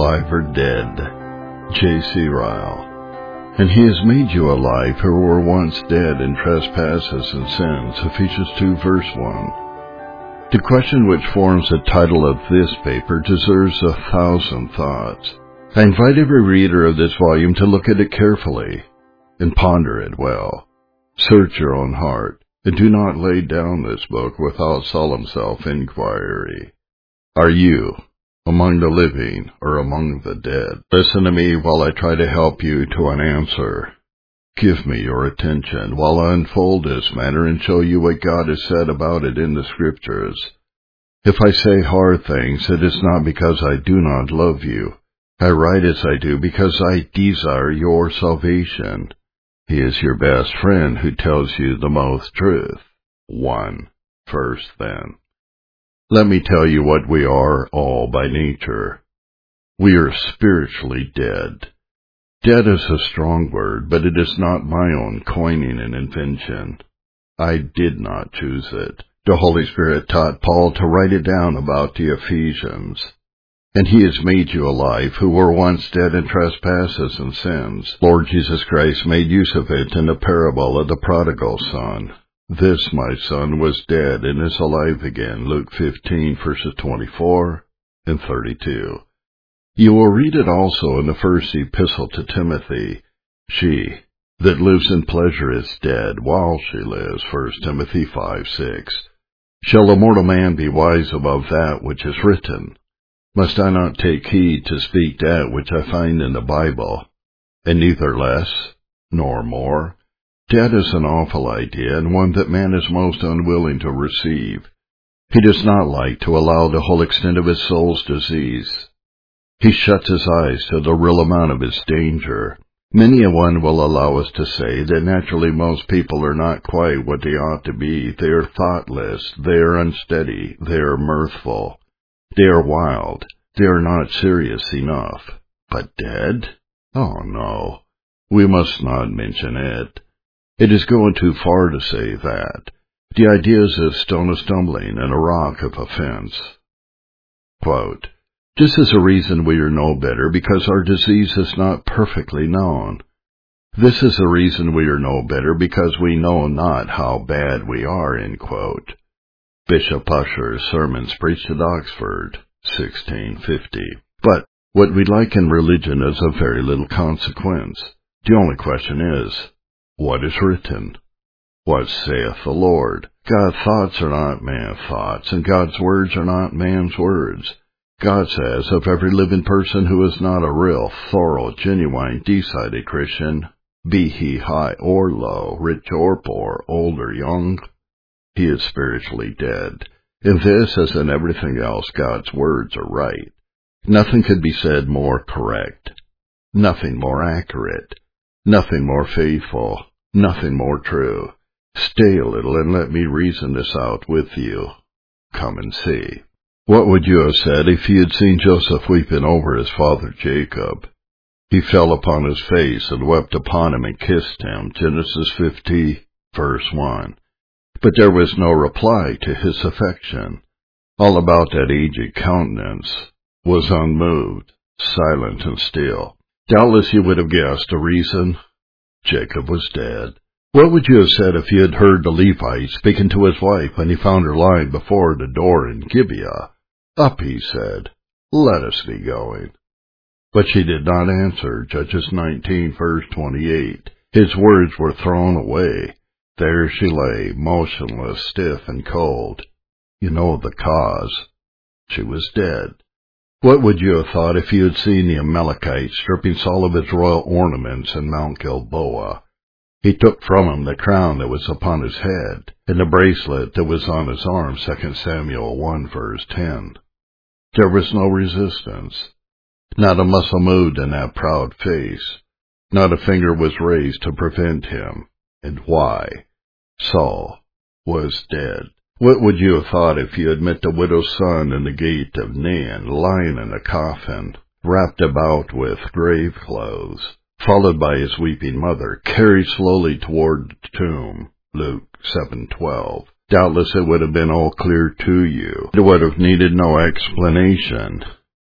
alive or dead. J.C. Ryle. And he has made you alive who were once dead in trespasses and sins. Ephesians 2 verse 1. The question which forms the title of this paper deserves 1,000 thoughts. I invite every reader of this volume to look at it carefully and ponder it well. Search your own heart, and do not lay down this book without solemn self-inquiry. Are you among the living or among the dead? Listen to me while I try to help you to an answer. Give me your attention while I unfold this matter and show you what God has said about it in the Scriptures. If I say hard things, it is not because I do not love you. I write as I do because I desire your salvation. He is your best friend who tells you the most truth. 1. First then. Let me tell you what we are all by nature. We are spiritually dead. Dead is a strong word, but it is not my own coining and invention. I did not choose it. The Holy Spirit taught Paul to write it down about the Ephesians. And he has made you alive who were once dead in trespasses and sins. Lord Jesus Christ made use of it in the parable of the prodigal son. This, my son, was dead and is alive again. Luke 15, verses 24 and 32. You will read it also in the first epistle to Timothy. She that lives in pleasure is dead while she lives. 1 Timothy 5:6. Shall a mortal man be wise above that which is written? Must I not take heed to speak that which I find in the Bible, and neither less nor more? Dead is an awful idea, and one that man is most unwilling to receive. He does not like to allow the whole extent of his soul's disease. He shuts his eyes to the real amount of his danger. Many a one will allow us to say that naturally most people are not quite what they ought to be. They are thoughtless, they are unsteady, they are mirthful, they are wild, they are not serious enough. But dead? Oh no, we must not mention it. It is going too far to say that. The idea is a stone of stumbling and a rock of offense. Quote, this is a reason we are no better because our disease is not perfectly known. This is a reason we are no better because we know not how bad we are, end quote. Bishop Ussher's sermons preached at Oxford, 1650. But what we like in religion is of very little consequence. The only question is, what is written? What saith the Lord? God's thoughts are not man's thoughts, and God's words are not man's words. God says of every living person who is not a real, thorough, genuine, decided Christian, be he high or low, rich or poor, old or young, he is spiritually dead. In this, as in everything else, God's words are right. Nothing could be said more correct, nothing more accurate, nothing more faithful, nothing more true. Stay a little and let me reason this out with you. Come and see. What would you have said if you had seen Joseph weeping over his father Jacob? He fell upon his face and wept upon him and kissed him. Genesis 50, verse 1. But there was no reply to his affection. All about that aged countenance was unmoved, silent and still. Doubtless you would have guessed the reason. Jacob was dead. What would you have said if you had heard the Levite speaking to his wife when he found her lying before the door in Gibeah? Up, he said, let us be going. But she did not answer. Judges 19, verse 28. His words were thrown away. There she lay, motionless, stiff, and cold. You know the cause. She was dead. What would you have thought if you had seen the Amalekite stripping Saul of his royal ornaments in Mount Gilboa? He took from him the crown that was upon his head, and the bracelet that was on his arm, 2 Samuel 1, verse 10. There was no resistance. Not a muscle moved in that proud face. Not a finger was raised to prevent him. And why? Saul was dead. What would you have thought if you had met the widow's son in the gate of Nain, lying in a coffin, wrapped about with grave clothes, followed by his weeping mother, carried slowly toward the tomb? Luke 7:12. Doubtless it would have been all clear to you. It would have needed no explanation.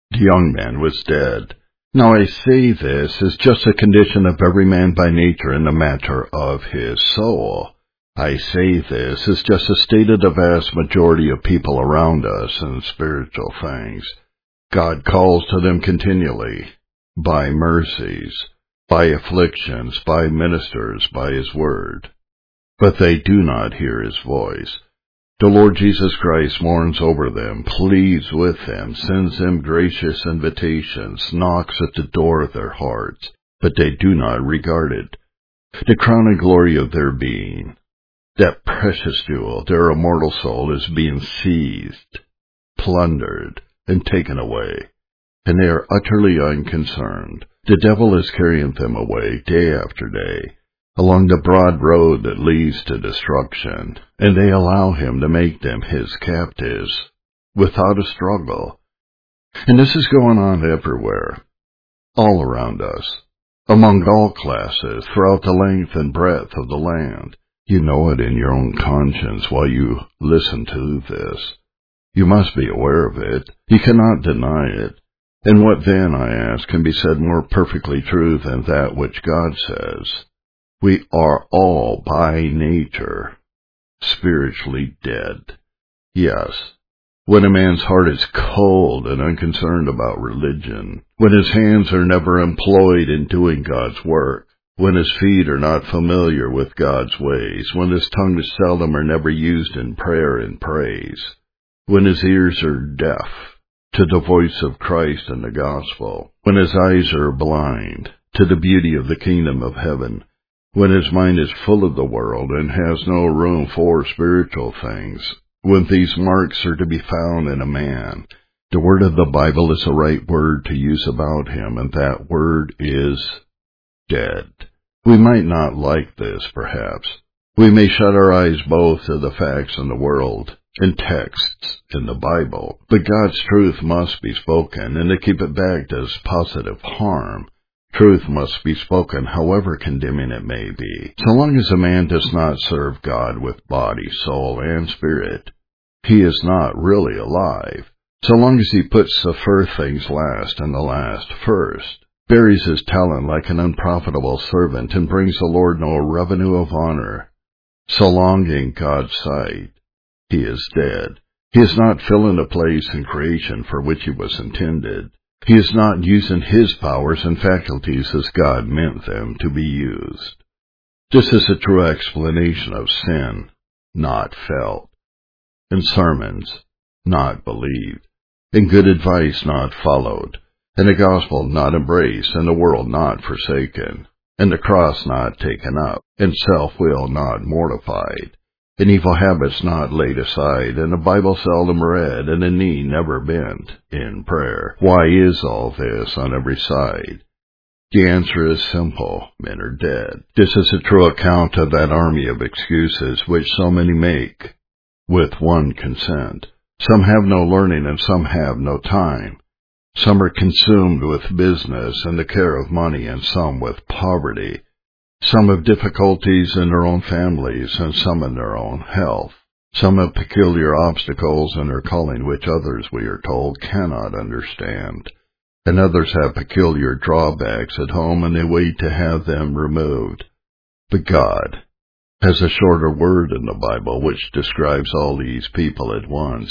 The young man was dead. Now I say this is just a condition of every man by nature in the matter of his soul. I say this is just a state of the vast majority of people around us in spiritual things. God calls to them continually, by mercies, by afflictions, by ministers, by his word. But they do not hear his voice. The Lord Jesus Christ mourns over them, pleads with them, sends them gracious invitations, knocks at the door of their hearts, but they do not regard it. The crown and glory of their being, that precious jewel, their immortal soul, is being seized, plundered, and taken away, and they are utterly unconcerned. The devil is carrying them away day after day, along the broad road that leads to destruction, and they allow him to make them his captives, without a struggle. And this is going on everywhere, all around us, among all classes, throughout the length and breadth of the land. You know it in your own conscience while you listen to this. You must be aware of it. You cannot deny it. And what then, I ask, can be said more perfectly true than that which God says? We are all, by nature, spiritually dead. Yes, when a man's heart is cold and unconcerned about religion, when his hands are never employed in doing God's work, when his feet are not familiar with God's ways, when his tongue is seldom or never used in prayer and praise, when his ears are deaf to the voice of Christ and the gospel, when his eyes are blind to the beauty of the kingdom of heaven, when his mind is full of the world and has no room for spiritual things, when these marks are to be found in a man, the word of the Bible is the right word to use about him, and that word is dead. We might not like this, perhaps. We may shut our eyes both to the facts in the world and texts in the Bible, but God's truth must be spoken, and to keep it back does positive harm. Truth must be spoken, however condemning it may be. So long as a man does not serve God with body, soul, and spirit, he is not really alive. So long as he puts the first things last and the last first, buries his talent like an unprofitable servant, and brings the Lord no revenue of honor, so long in God's sight, he is dead. He is not filling a place in creation for which he was intended. He is not using his powers and faculties as God meant them to be used. This is a true explanation of sin, not felt, in sermons, not believed, in good advice not followed, in the gospel not embraced, in the world not forsaken, in the cross not taken up, in self-will not mortified, in evil habits not laid aside, and the Bible seldom read, and a knee never bent in prayer. Why is all this on every side? The answer is simple. Men are dead. This is a true account of that army of excuses which so many make, with one consent. Some have no learning, and some have no time. Some are consumed with business and the care of money, and some with poverty. Some have difficulties in their own families, and some in their own health. Some have peculiar obstacles in their calling which others, we are told, cannot understand. And others have peculiar drawbacks at home, and they wait to have them removed. But God has a shorter word in the Bible which describes all these people at once.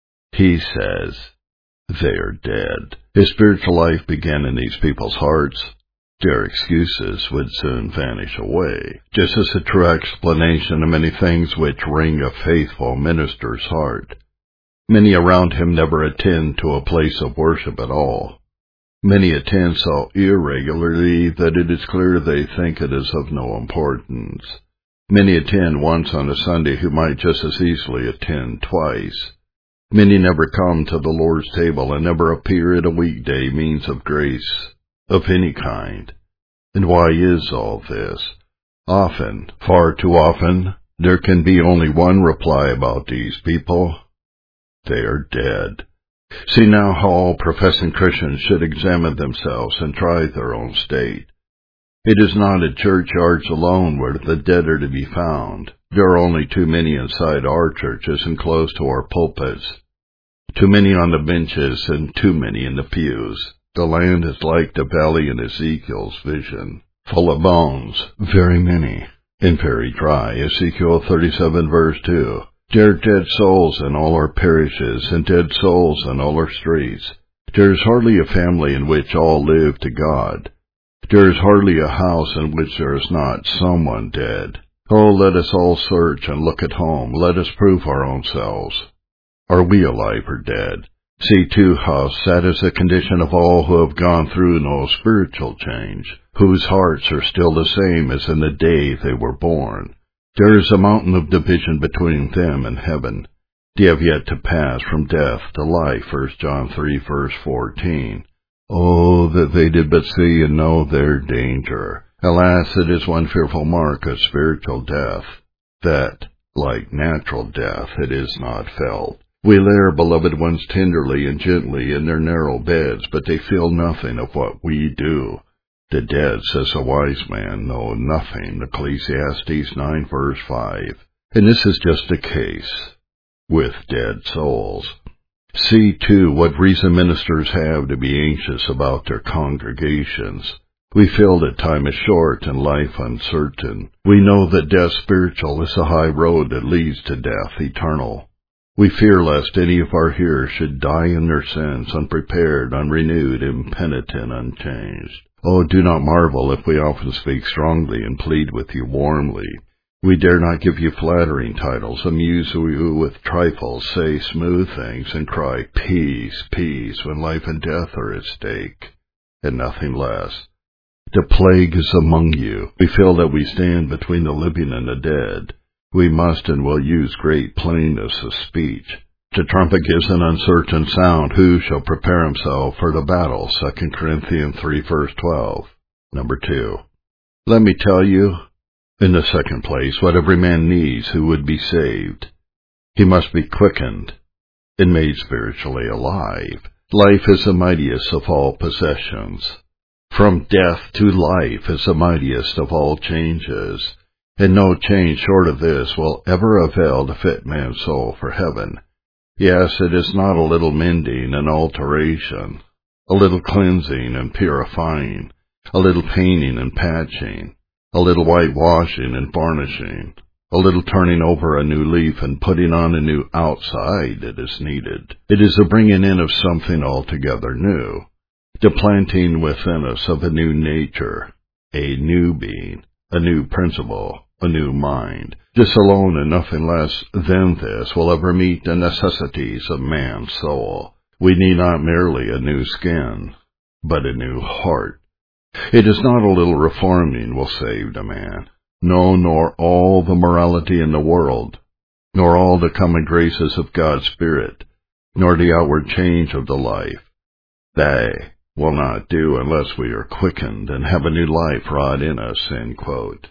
He says, they are dead. His spiritual life began in these people's hearts. Their excuses would soon vanish away, just as a true explanation of many things which wring a faithful minister's heart. Many around him never attend to a place of worship at all. Many attend so irregularly that it is clear they think it is of no importance. Many attend once on a Sunday who might just as easily attend twice. Many never come to the Lord's table and never appear at a weekday means of grace of any kind. And why is all this? Often, far too often, there can be only one reply about these people. They are dead. See now how all professing Christians should examine themselves and try their own state. It is not at churchyards alone where the dead are to be found. There are only too many inside our churches and close to our pulpits. too many on the benches and too many in the pews. The land is like the valley in Ezekiel's vision, full of bones, very many, and very dry. Ezekiel 37 verse 2. There are dead souls in all our parishes, and dead souls in all our streets. There is hardly a family in which all live to God. There is hardly a house in which there is not someone dead. Oh, let us all search and look at home. Let us prove our own selves. Are we alive or dead? See, too, how sad is the condition of all who have gone through no spiritual change, whose hearts are still the same as in the day they were born. There is a mountain of division between them and heaven. They have yet to pass from death to life. 1 John 3 verse 14. Oh, that they did but see and know their danger. Alas, it is one fearful mark of spiritual death, that, like natural death, it is not felt. We lay our beloved ones tenderly and gently in their narrow beds, but they feel nothing of what we do. The dead, says a wise man, know nothing. Ecclesiastes 9 verse 5. And this is just the case with dead souls. See, too, what reason ministers have to be anxious about their congregations. We feel that time is short and life uncertain. We know that death spiritual is a high road that leads to death eternal. We fear lest any of our hearers should die in their sins, unprepared, unrenewed, impenitent, unchanged. Oh, do not marvel if we often speak strongly and plead with you warmly. We dare not give you flattering titles, amuse you with trifles, say smooth things, and cry, peace, peace, when life and death are at stake, and nothing less. The plague is among you. We feel that we stand between the living and the dead. We must and will use great plainness of speech. The trumpet gives an uncertain sound. Who shall prepare himself for the battle? 2 Corinthians 3 verse 12. Number 2. Let me tell you, in the second place, what every man needs who would be saved. He must be quickened and made spiritually alive. Life is the mightiest of all possessions. From death to life is the mightiest of all changes, and no change short of this will ever avail to fit man's soul for heaven. Yes, it is not a little mending and alteration, a little cleansing and purifying, a little painting and patching, a little whitewashing and varnishing, a little turning over a new leaf and putting on a new outside that is needed. It is the bringing in of something altogether new, the planting within us of a new nature, a new being, a new principle, a new mind. This alone and nothing less than this will ever meet the necessities of man's soul. We need not merely a new skin, but a new heart. It is not a little reforming will save the man. No, nor all the morality in the world, nor all the common graces of God's Spirit, nor the outward change of the life. They will not do unless we are quickened and have a new life wrought in us. End quote.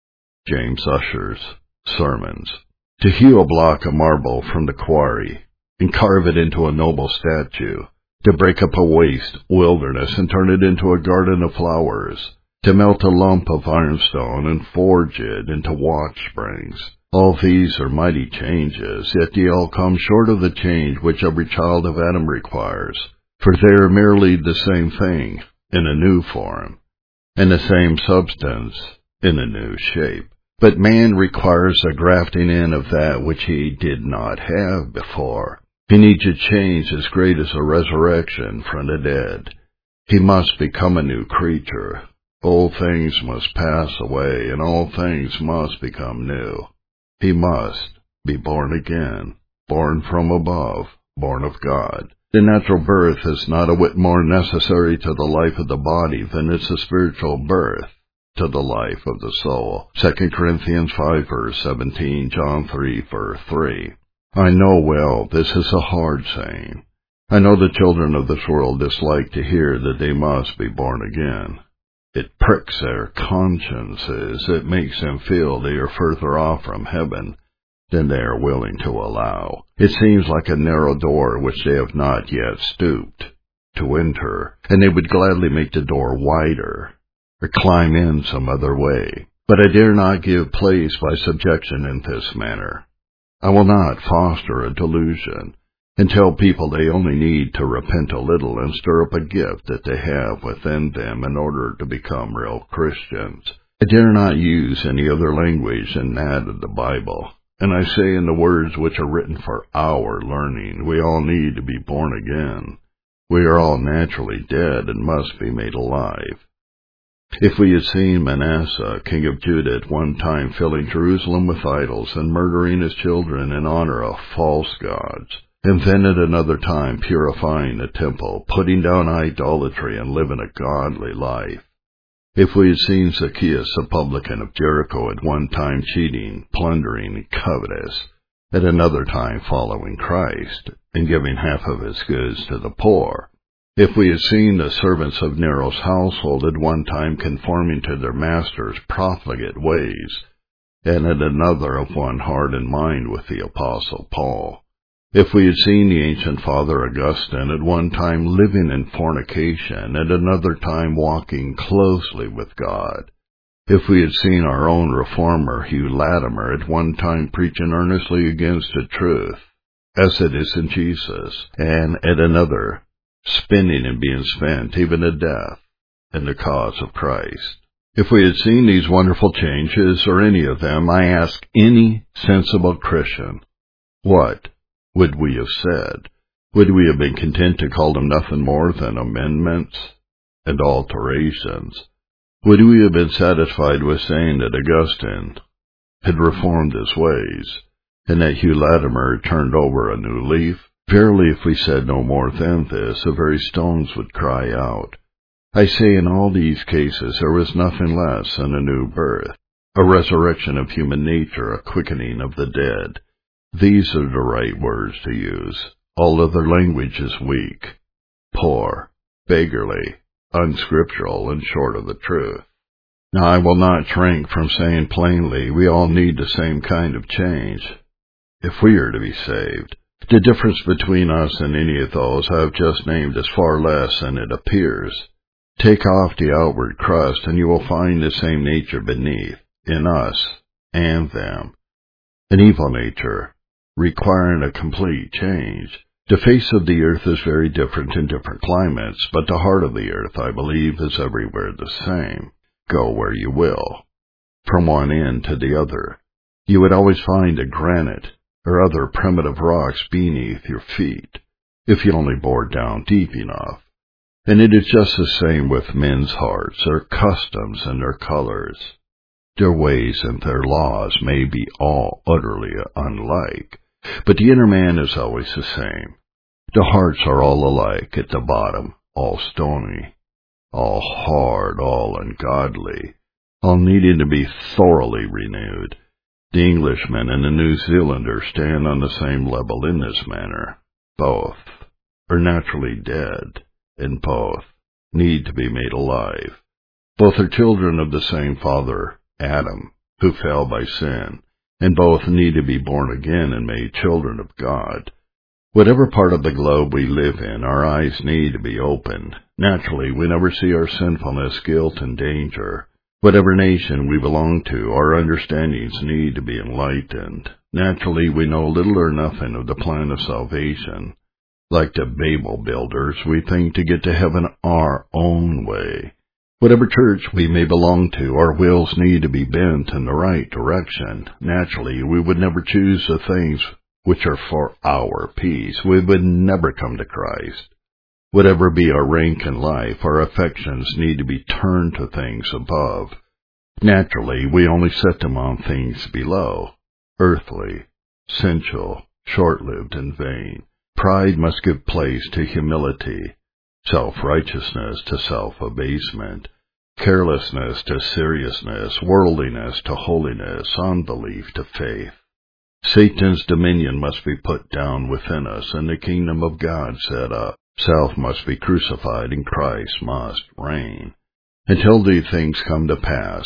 James Ussher's Sermons. To hew a block of marble from the quarry and carve it into a noble statue, to break up a waste wilderness and turn it into a garden of flowers, to melt a lump of ironstone and forge it into watch springs. All these are mighty changes, yet they all come short of the change which every child of Adam requires, for they are merely the same thing in a new form, and the same substance in a new shape. But man requires a grafting in of that which he did not have before. He needs a change as great as a resurrection from the dead. He must become a new creature. Old things must pass away, and all things must become new. He must be born again, born from above, born of God. The natural birth is not a whit more necessary to the life of the body than is the spiritual birth to the life of the soul. 2 Corinthians 5 verse 17, John 3 verse 3. I know well this is a hard saying. I know the children of this world dislike to hear that they must be born again. It pricks their consciences. It makes them feel they are further off from heaven than they are willing to allow. It seems like a narrow door which they have not yet stooped to enter, and they would gladly make the door wider, or climb in some other way. But I dare not give place by subjection in this manner. I will not foster a delusion. and tell people they only need to repent a little and stir up a gift that they have within them in order to become real Christians. I dare not use any other language than that of the Bible, and I say in the words which are written for our learning, we all need to be born again. We are all naturally dead and must be made alive. If we had seen Manasseh, king of Judah, at one time filling Jerusalem with idols and murdering his children in honor of false gods, and then at another time purifying the temple, putting down idolatry, and living a godly life. If we had seen Zacchaeus, a publican of Jericho, at one time cheating, plundering, and covetous, at another time following Christ, and giving half of his goods to the poor. If we had seen the servants of Nero's household at one time conforming to their master's profligate ways, and at another of one hard in mind with the Apostle Paul. If we had seen the ancient Father Augustine at one time living in fornication, at another time walking closely with God. If we had seen our own reformer Hugh Latimer at one time preaching earnestly against the truth, as it is in Jesus, and at another spinning and being spent even to death in the cause of Christ. If we had seen these wonderful changes, or any of them, I ask any sensible Christian, what would we have said? Would we have been content to call them nothing more than amendments and alterations? Would we have been satisfied with saying that Augustine had reformed his ways, and that Hugh Latimer had turned over a new leaf? Verily, if we said no more than this, the very stones would cry out. I say in all these cases there was nothing less than a new birth, a resurrection of human nature, a quickening of the dead. These are the right words to use. All other language is weak, poor, beggarly, unscriptural, and short of the truth. Now I will not shrink from saying plainly we all need the same kind of change, if we are to be saved. The difference between us and any of those I have just named is far less than it appears. Take off the outward crust, and you will find the same nature beneath, in us and them. An evil nature, requiring a complete change. The face of the earth is very different in different climates, but the heart of the earth, I believe, is everywhere the same. Go where you will, from one end to the other, you would always find a granite or other primitive rocks beneath your feet, if you only bore down deep enough. And it is just the same with men's hearts, their customs and their colors. Their ways and their laws may be all utterly unlike, but the inner man is always the same. The hearts are all alike at the bottom, all stony, all hard, all ungodly, all needing to be thoroughly renewed. The Englishman and the New Zealander stand on the same level in this manner. Both are naturally dead, and both need to be made alive. Both are children of the same father, Adam, who fell by sin, and both need to be born again and made children of God. Whatever part of the globe we live in, our eyes need to be opened. Naturally, we never see our sinfulness, guilt, and danger. Whatever nation we belong to, our understandings need to be enlightened. Naturally, we know little or nothing of the plan of salvation. Like the Babel builders, we think to get to heaven our own way. Whatever church we may belong to, our wills need to be bent in the right direction. Naturally, we would never choose the things which are for our peace. We would never come to Christ. Whatever be our rank in life, our affections need to be turned to things above. Naturally, we only set them on things below, earthly, sensual, short-lived, and vain. Pride must give place to humility, self-righteousness to self-abasement, carelessness to seriousness, worldliness to holiness, unbelief to faith. Satan's dominion must be put down within us, and the kingdom of God set up. Self must be crucified, and Christ must reign. Until these things come to pass,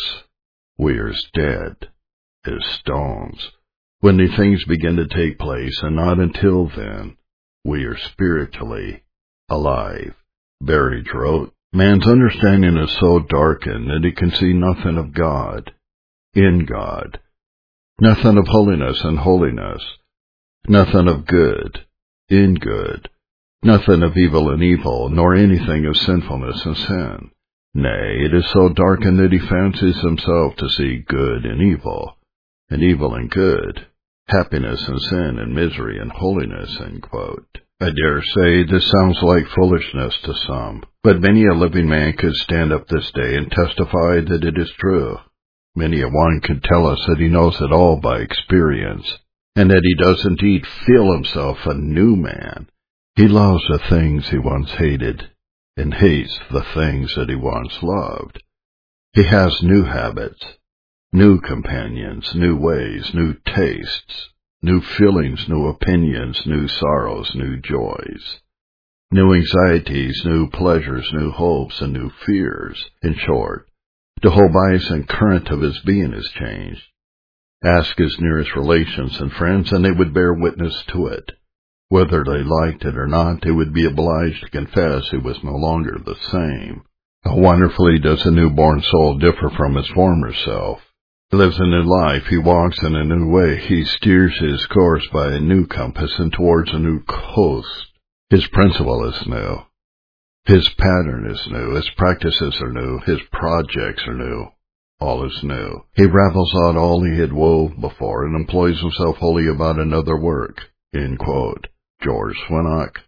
we are as dead as stones. When these things begin to take place, and not until then, we are spiritually alive. Berridge wrote, man's understanding is so darkened that he can see nothing of God, in God, nothing of holiness and holiness, nothing of good in good. Nothing of evil in evil, nor anything of sinfulness in sin. Nay, it is so darkened that he fancies himself to see good in evil, and evil in good, happiness in sin, and misery in holiness." End quote. I dare say this sounds like foolishness to some, but many a living man could stand up this day and testify that it is true. Many a one could tell us that he knows it all by experience, and that he does indeed feel himself a new man. He loves the things he once hated, and hates the things that he once loved. He has new habits, new companions, new ways, new tastes, new feelings, new opinions, new sorrows, new joys, new anxieties, new pleasures, new hopes, and new fears. In short, the whole bias and current of his being is changed. Ask his nearest relations and friends, and they would bear witness to it. Whether they liked it or not, they would be obliged to confess it was no longer the same. How wonderfully does a newborn soul differ from his former self. He lives a new life, he walks in a new way, he steers his course by a new compass and towards a new coast. His principle is new. His pattern is new, his practices are new, his projects are new. All is new. He ravels out all he had wove before and employs himself wholly about another work. End quote. George Swinnock,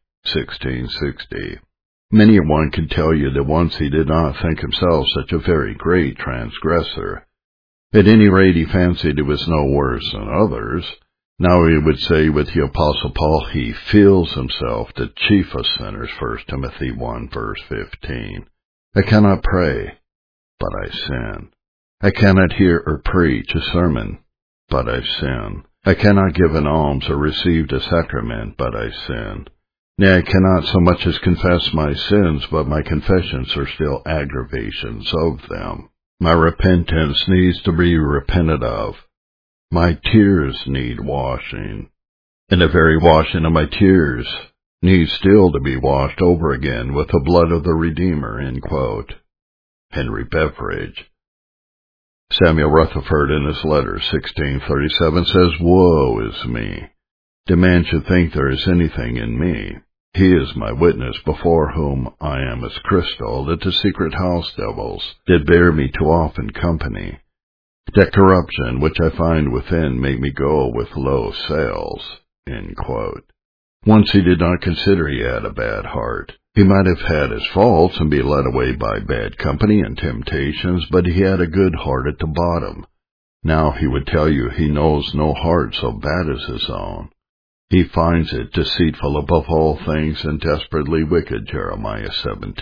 1660. Many a one can tell you that once he did not think himself such a very great transgressor. At any rate, he fancied he was no worse than others. Now he would say with the Apostle Paul, he feels himself the chief of sinners, 1 Timothy 1, verse 15. I cannot pray, but I sin. I cannot hear or preach a sermon, but I sin. I cannot give an alms or receive the sacrament, but I sin. Nay, I cannot so much as confess my sins, but my confessions are still aggravations of them. My repentance needs to be repented of. My tears need washing, and the very washing of my tears needs still to be washed over again with the blood of the Redeemer. End quote. Henry Beveridge. Samuel Rutherford in his letter 1637 says, "Woe is me! The man should think there is anything in me. He is my witness, before whom I am as crystal, that the secret house devils did bear me too often company. That corruption which I find within make me go with low sails." End quote. Once he did not consider he had a bad heart. He might have had his faults and be led away by bad company and temptations, but he had a good heart at the bottom. Now he would tell you he knows no heart so bad as his own. He finds it deceitful above all things and desperately wicked, Jeremiah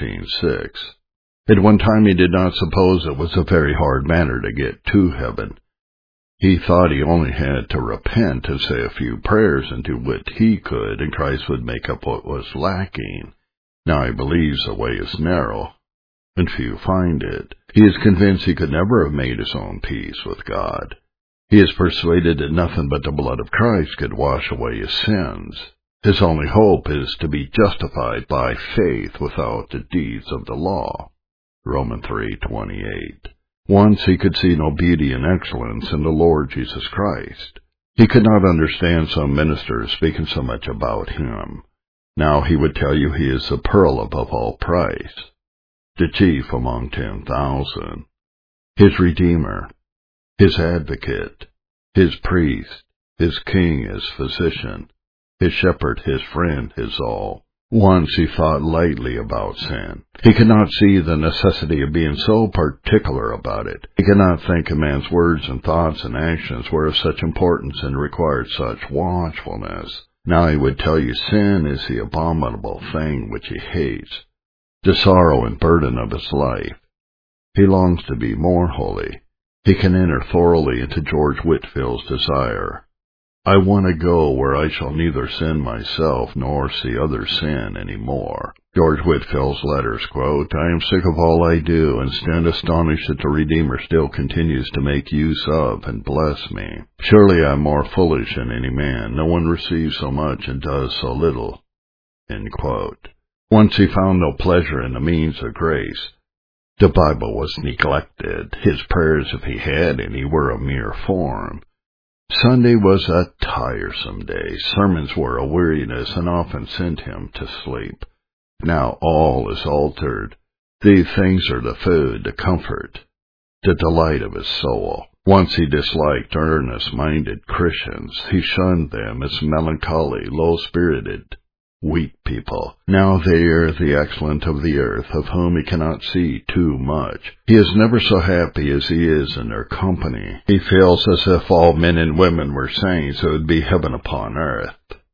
17:6. At one time he did not suppose it was a very hard matter to get to heaven. He thought he only had to repent and say a few prayers and do what he could, and Christ would make up what was lacking. Now he believes the way is narrow, and few find it. He is convinced he could never have made his own peace with God. He is persuaded that nothing but the blood of Christ could wash away his sins. His only hope is to be justified by faith without the deeds of the law. Romans 3:28. Once he could see no beauty and excellence in the Lord Jesus Christ. He could not understand some ministers speaking so much about him. Now he would tell you he is the pearl above all price, the chief among 10,000, his Redeemer, his advocate, his priest, his king, his physician, his shepherd, his friend, his all. Once he thought lightly about sin. He could not see the necessity of being so particular about it. He could not think a man's words and thoughts and actions were of such importance and required such watchfulness. Now he would tell you sin is the abominable thing which he hates, the sorrow and burden of his life. He longs to be more holy. He can enter thoroughly into George Whitefield's desire. I want to go where I shall neither sin myself nor see others sin any more. George Whitefield's letters quote, "I am sick of all I do, and stand astonished that the Redeemer still continues to make use of and bless me. Surely I am more foolish than any man. No one receives so much and does so little." End quote. Once he found no pleasure in the means of grace. The Bible was neglected. His prayers, if he had any, were a mere form. Sunday was a tiresome day. Sermons were a weariness and often sent him to sleep. Now all is altered. These things are the food, the comfort, the delight of his soul. Once he disliked earnest-minded Christians. He shunned them as melancholy, low-spirited, weak people. Now they are the excellent of the earth, of whom he cannot see too much. He is never so happy as he is in their company. He feels as if all men and women were saints, it would be heaven upon earth.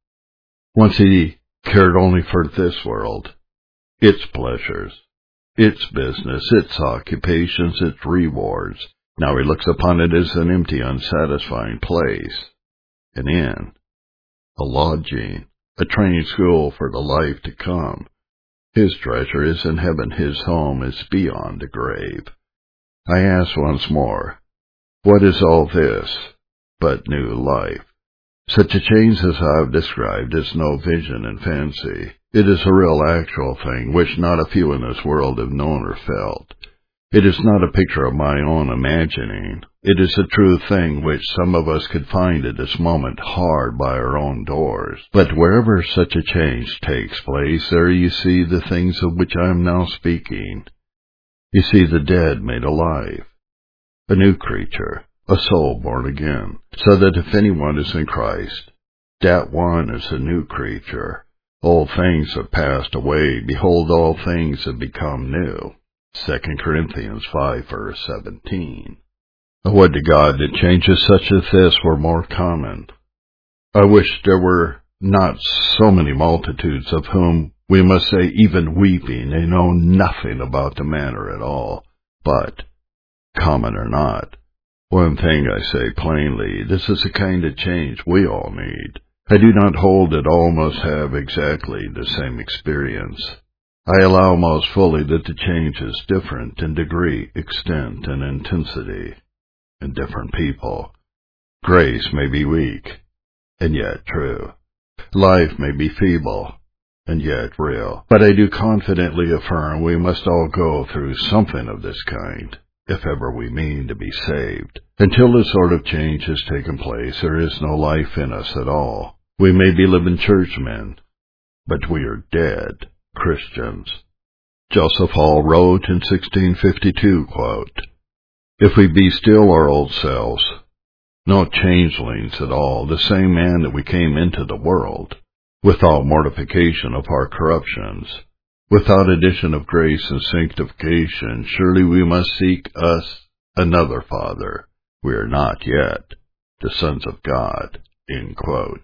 Once he cared only for this world, its pleasures, its business, its occupations, its rewards. Now he looks upon it as an empty, unsatisfying place, an inn, a lodging, a training school for the life to come. His treasure is in heaven, his home is beyond the grave. I ask once more, what is all this but new life? Such a change as I have described is no vision and fancy. It is a real actual thing which not a few in this world have known or felt. It is not a picture of my own imagining. It is a true thing which some of us could find at this moment hard by our own doors. But wherever such a change takes place, there you see the things of which I am now speaking. You see the dead made alive, a new creature, a soul born again, so that if anyone is in Christ, that one is a new creature. Old things have passed away, behold, all things have become new. 2 Corinthians 5, verse 17. I would to God that changes such as this were more common. I wish there were not so many multitudes of whom we must say, even weeping, they know nothing about the matter at all. But, common or not, one thing I say plainly, this is the kind of change we all need. I do not hold that all must have exactly the same experience. I allow most fully that the change is different in degree, extent, and intensity in different people. Grace may be weak, and yet true. Life may be feeble, and yet real. But I do confidently affirm we must all go through something of this kind, if ever we mean to be saved. Until this sort of change has taken place, there is no life in us at all. We may be living churchmen, but we are dead Christians. Joseph Hall wrote in 1652, quote, "If we be still our old selves, no changelings at all, the same man that we came into the world, without mortification of our corruptions, without addition of grace and sanctification, surely we must seek us another Father. We are not yet the sons of God." End quote.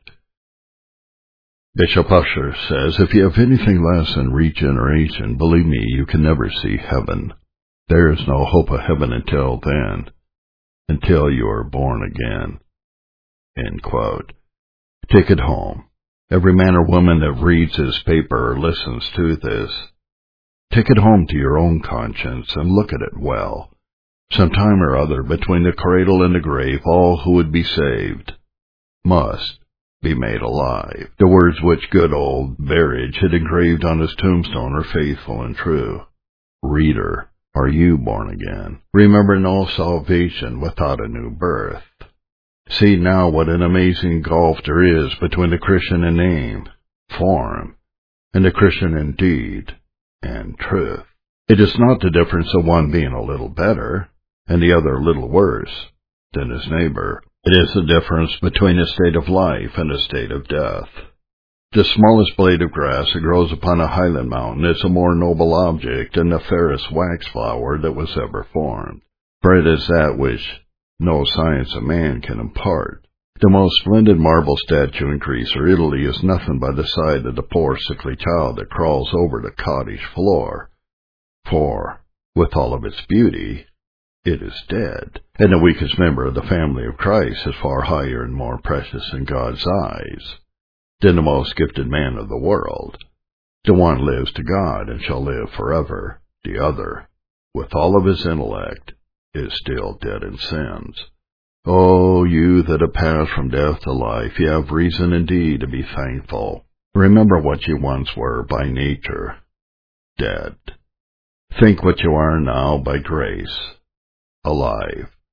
Bishop Ussher says, if you have anything less than regeneration, believe me, you can never see heaven. There is no hope of heaven until then, until you are born again. End quote. Take it home. Every man or woman that reads this paper or listens to this, take it home to your own conscience and look at it well. Sometime or other, between the cradle and the grave, all who would be saved must be made alive. The words which good old Berridge had engraved on his tombstone are faithful and true. Reader, are you born again? Remember, no salvation without a new birth. See now what an amazing gulf there is between the Christian in name, form, and the Christian in deed and truth. It is not the difference of one being a little better and the other a little worse than his neighbor. It is the difference between a state of life and a state of death. The smallest blade of grass that grows upon a highland mountain is a more noble object than the fairest wax flower that was ever formed, for it is that which no science of man can impart. The most splendid marble statue in Greece or Italy is nothing by the side of the poor sickly child that crawls over the cottage floor, for, with all of its beauty, it is dead, and the weakest member of the family of Christ is far higher and more precious in God's eyes than the most gifted man of the world. The one lives to God and shall live forever. The other, with all of his intellect, is still dead in sins. Oh, you that have passed from death to life, you have reason indeed to be thankful. Remember what you once were by nature, dead. Think what you are now by grace, alive.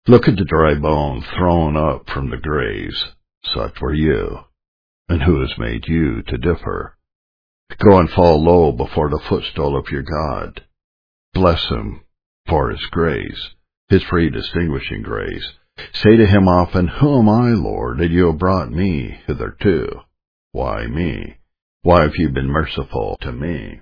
Look at the dry bones thrown up from the graves. Such were you. And who has made you to differ? Go and fall low before the footstool of your God. Bless him for his grace, his free distinguishing grace. Say to him often, Who am I, Lord, that you have brought me hitherto? Why me? Why have you been merciful to me?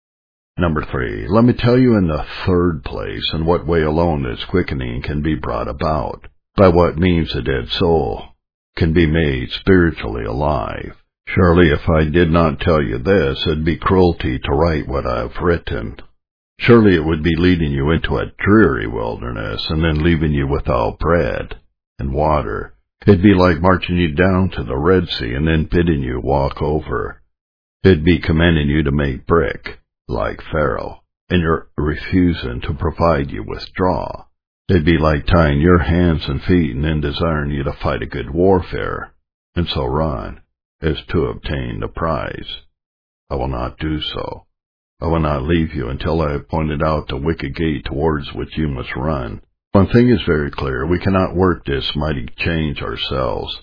Number 3, let me tell you in the third place in what way alone this quickening can be brought about, by what means a dead soul can be made spiritually alive. Surely if I did not tell you this, it'd be cruelty to write what I have written. Surely it would be leading you into a dreary wilderness and then leaving you without bread and water. It'd be like marching you down to the Red Sea and then bidding you walk over. It'd be commanding you to make brick, like Pharaoh, and you're refusing to provide you with straw. It'd be like tying your hands and feet and then desiring you to fight a good warfare, and so run, as to obtain the prize. I will not do so. I will not leave you until I have pointed out the wicket gate towards which you must run. One thing is very clear, we cannot work this mighty change ourselves.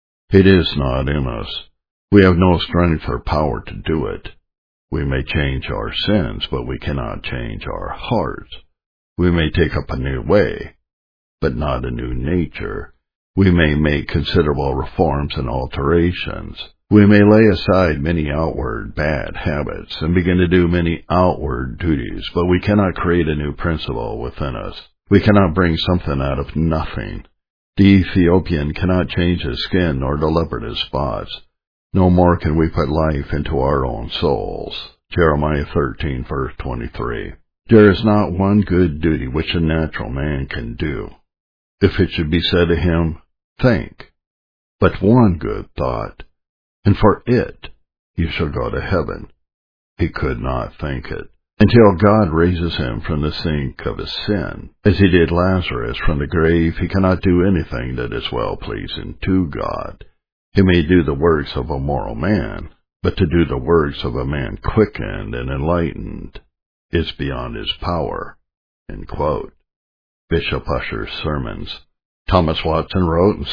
It is not in us. We have no strength or power to do it. We may change our sins, but we cannot change our hearts. We may take up a new way, but not a new nature. We may make considerable reforms and alterations. We may lay aside many outward bad habits and begin to do many outward duties, but we cannot create a new principle within us. We cannot bring something out of nothing. The Ethiopian cannot change his skin nor the leopard his spots. No more can we put life into our own souls. Jeremiah 13, verse 23. There is not one good duty which a natural man can do, if it should be said to him, think, but one good thought, and for it you shall go to heaven. He could not think it, until God raises him from the sink of his sin. As he did Lazarus from the grave, he cannot do anything that is well-pleasing to God. He may do the works of a moral man, but to do the works of a man quickened and enlightened is beyond his power. End quote. Bishop Ussher's Sermons. Thomas Watson wrote in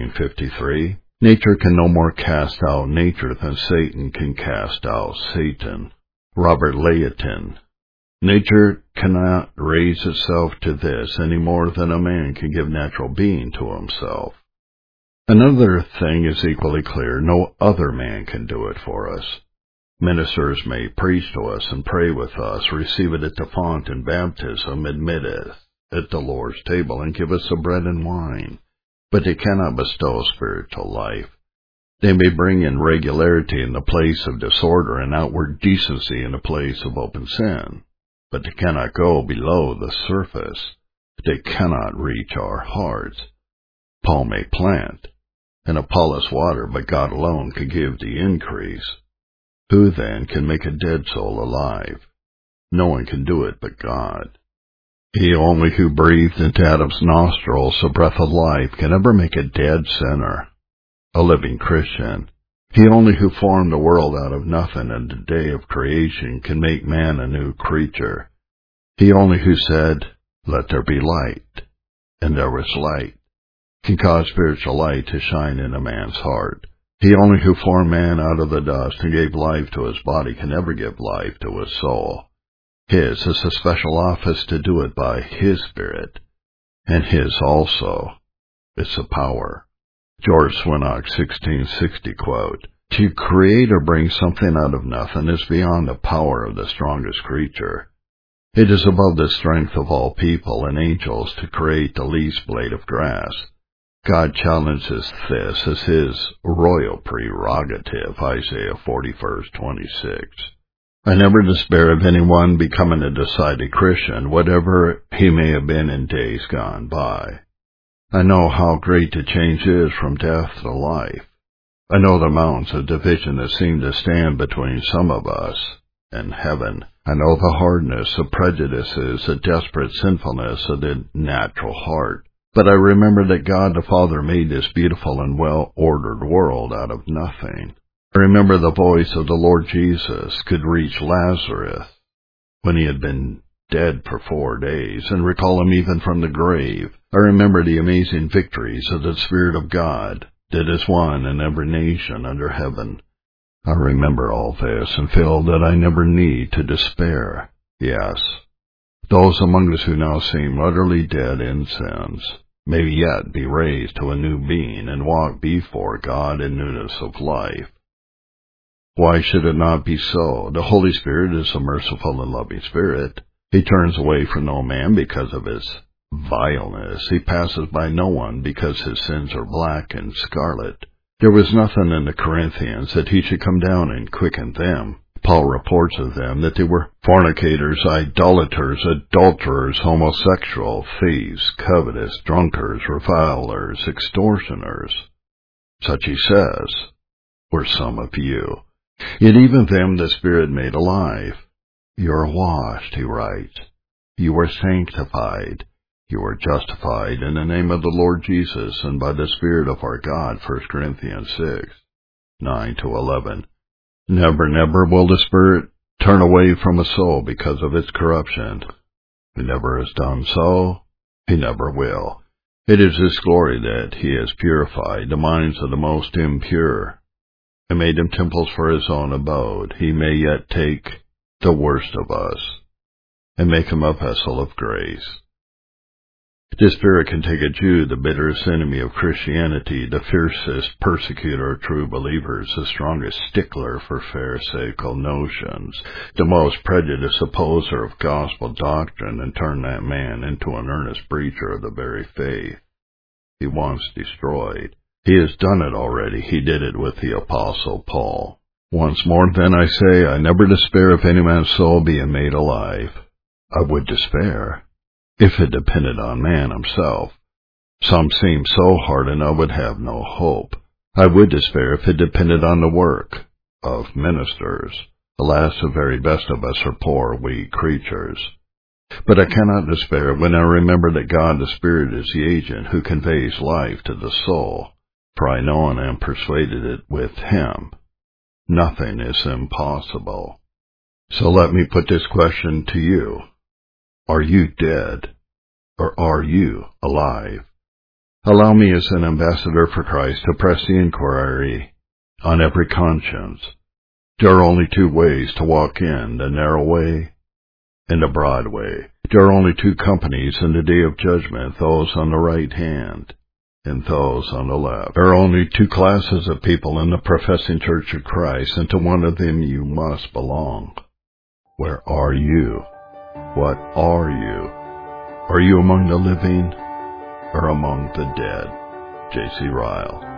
1653, Nature can no more cast out nature than Satan can cast out Satan. Robert Layton. Nature cannot raise itself to this any more than a man can give natural being to himself. Another thing is equally clear, no other man can do it for us. Ministers may preach to us and pray with us, receive it at the font in baptism, admit it at the Lord's table, and give us the bread and wine, but they cannot bestow spiritual life. They may bring in regularity in the place of disorder and outward decency in the place of open sin, but they cannot go below the surface. They cannot reach our hearts. Paul may plant, and Apollos water, but God alone can give the increase. Who then can make a dead soul alive? No one can do it but God. He only who breathed into Adam's nostrils the breath of life can ever make a dead sinner a living Christian. He only who formed the world out of nothing in the day of creation can make man a new creature. He only who said, "Let there be light," and there was light, can cause spiritual light to shine in a man's heart. He only who formed man out of the dust and gave life to his body can ever give life to his soul. His is a special office to do it by his Spirit, and his also is the power. George Swinnock, 1660 quote, To create or bring something out of nothing is beyond the power of the strongest creature. It is above the strength of all people and angels to create the least blade of grass. God challenges this as his royal prerogative, Isaiah 40, verse 26. I never despair of anyone becoming a decided Christian, whatever he may have been in days gone by. I know how great the change is from death to life. I know the mountains of division that seem to stand between some of us and heaven. I know the hardness, the prejudices, the desperate sinfulness of the natural heart. But I remember that God the Father made this beautiful and well-ordered world out of nothing. I remember the voice of the Lord Jesus could reach Lazarus when he had been dead for 4 days, and recall him even from the grave. I remember the amazing victories of the Spirit of God that has won in every nation under heaven. I remember all this and feel that I never need to despair. Yes, those among us who now seem utterly dead in sins may yet be raised to a new being and walk before God in newness of life. Why should it not be so? The Holy Spirit is a merciful and loving Spirit. He turns away from no man because of his vileness. He passes by no one because his sins are black and scarlet. There was nothing in the Corinthians that he should come down and quicken them. Paul reports of them that they were fornicators, idolaters, adulterers, homosexual, thieves, covetous, drunkards, revilers, extortioners. Such, he says, were some of you. Yet even them the Spirit made alive. You are washed, he writes. You are sanctified. You are justified in the name of the Lord Jesus and by the Spirit of our God, 1 Corinthians 6, 9-11. Never, never will the Spirit turn away from a soul because of its corruption. He never has done so. He never will. It is His glory that He has purified the minds of the most impure and made them temples for His own abode. He may yet take the worst of us and make him a vessel of grace. The Spirit can take a Jew, the bitterest enemy of Christianity, the fiercest persecutor of true believers, the strongest stickler for pharisaical notions, the most prejudiced opposer of gospel doctrine, and turn that man into an earnest preacher of the very faith He once destroyed. He has done it already. He did it with the Apostle Paul. Once more, then, I say, I never despair if any man's soul be made alive. I would despair if it depended on man himself. Some seem so hardened I would have no hope. I would despair if it depended on the work of ministers. Alas, the very best of us are poor, weak creatures. But I cannot despair when I remember that God the Spirit is the agent who conveys life to the soul, for I know and am persuaded that with Him nothing is impossible. So let me put this question to you. Are you dead, or are you alive? Allow me as an ambassador for Christ to press the inquiry on every conscience. There are only two ways to walk in, the narrow way and the broad way. There are only two companies in the day of judgment, those on the right hand and those on the left. There are only two classes of people in the professing Church of Christ, and to one of them you must belong. Where are you? What are you? Are you among the living or among the dead? J.C. Ryle.